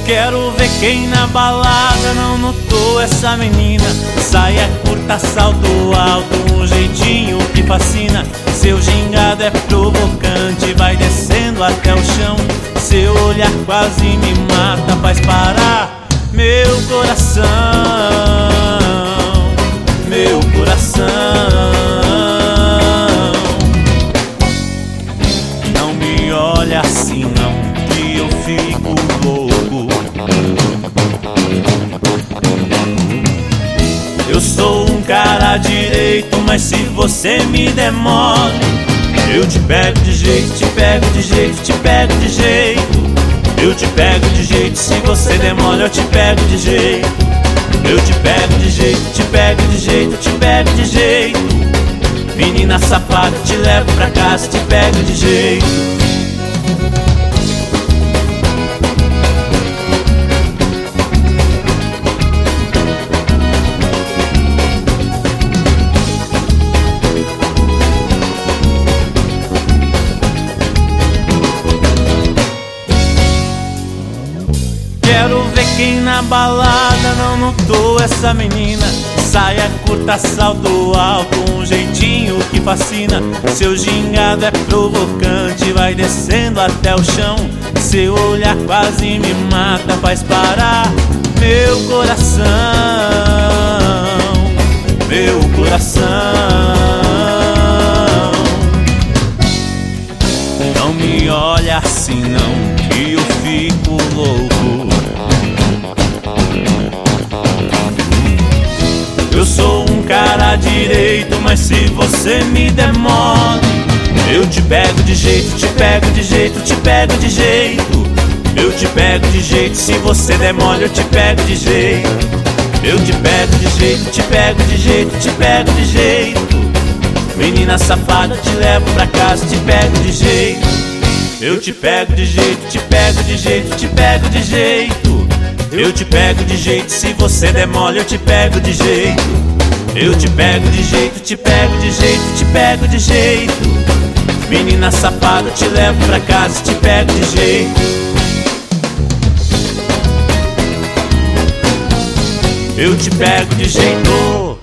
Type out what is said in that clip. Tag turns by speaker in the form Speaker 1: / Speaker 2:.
Speaker 1: Quero ver quem na balada não notou essa menina. Saia curta, salto alto, um jeitinho que fascina. Seu gingado é provocante, vai descendo até o chão. Seu olhar quase me mata, faz parar meu coração. Meu coração. Não me olha assim não, que eu fico louco. Eu sou um cara direito, mas se você me der mole, eu te pego de jeito, te pego de jeito, te pego de jeito. Eu te pego de jeito, se você der mole, eu te pego de jeito. Eu te pego de jeito, te pego de jeito, te pego de jeito. Menina safada, te levo pra casa, te pego de jeito. Quero ver quem na balada não notou essa menina. Saia curta, salto alto, um jeitinho que fascina. Seu gingado é provocante, vai descendo até o chão. Seu olhar quase me mata, faz parar meu coração. Meu coração. Não me olha assim não, que eu fico louco. Eu sou um cara direito, mas se você me der mole, eu te pego de jeito, te pego de jeito, te pego de jeito. Eu te pego de jeito, se você der mole, eu te pego de jeito. Eu te pego de jeito, te pego de jeito, te pego de jeito. Menina safada, te levo pra casa, te pego de jeito. Eu te pego de jeito, te pego de jeito, te pego de jeito. Eu te pego de jeito, se você der mole, eu te pego de jeito. Eu te pego de jeito, te pego de jeito, te pego de jeito. Menina safada, te levo pra casa, te pego de jeito. Eu te pego de jeito.